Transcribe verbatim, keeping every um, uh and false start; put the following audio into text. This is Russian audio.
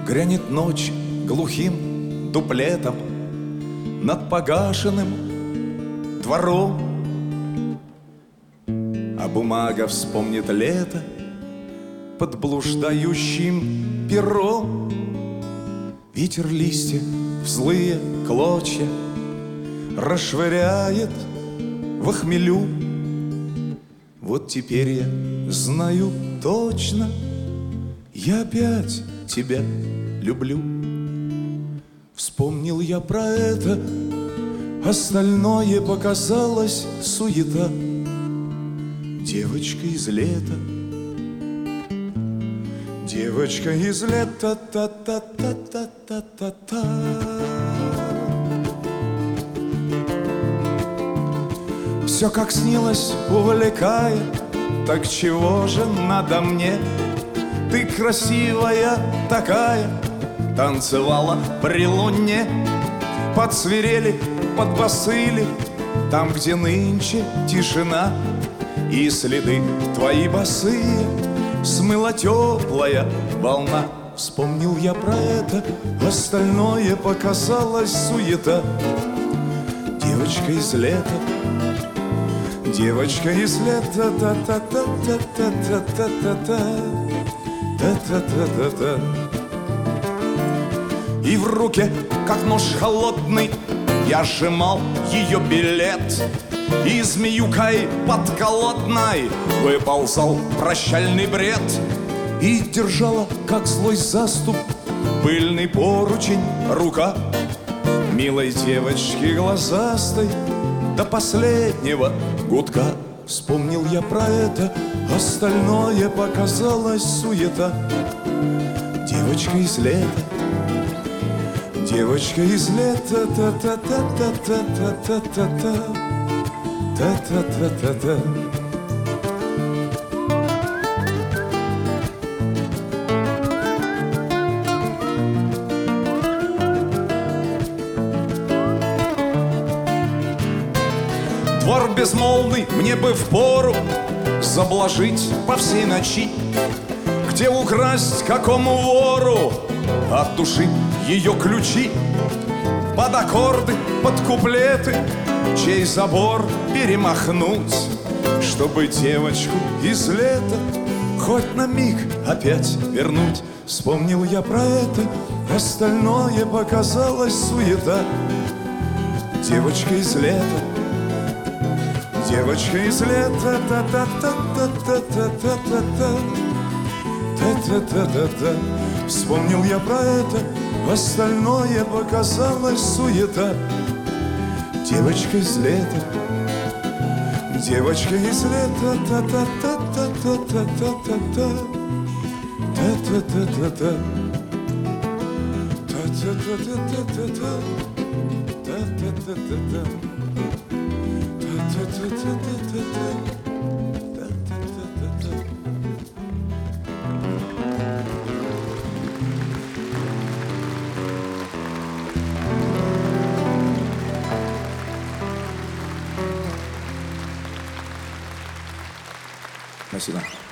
Грянет ночь глухим дуплетом над погашенным двором, а бумага вспомнит лето под блуждающим пером. Ветер листья в злые клочья расшвыряет в хмелю. Вот теперь я знаю точно, я опять тебя люблю. Вспомнил я про это, остальное показалось суета. Девочка из лета, девочка из лета, та-та-та-та-та-та-та. Все как снилось, увлекает, так чего же надо мне? Ты красивая такая, танцевала при луне. Подсвирели, подбасыли, там, где нынче тишина, и следы твои босые смыла теплая волна. Вспомнил я про это, остальное показалось суета. Девочка из лета, девочка из лета, та-та-та-та-та-та-та-та-та, та-та-та-та-та. И в руке, как нож холодный, я сжимал ее билет, и змеюкой подколодной выползал прощальный бред. И держала, как злой заступ, пыльный поручень рука милой девочки глазастой до последнего гудка. Вспомнил я про это, остальное показалось суета. Девочка из лета, девочка из лета, та-та-та-та-та-та-та-та, та-та-та-та-та. Двор безмолвный мне бы впору заблажить по всей ночи, где украсть какому вору от души ее ключи, под аккорды, под куплеты, чей забор перемахнуть, чтобы девочку из лета хоть на миг опять вернуть. Вспомнил я про это, остальное показалось суета. Девочка из лета, девочка из лета, та-та-та-та-та-та-та-та, та-та-та-та-та. Вспомнил я про это, остальное показалось суета. Девочка из лета, девочка из лета, та-та-та-та-та-та-та-та, та-та-та-та-та, та-та-та-та-та-та, та-та-та-та-та. Спасибо.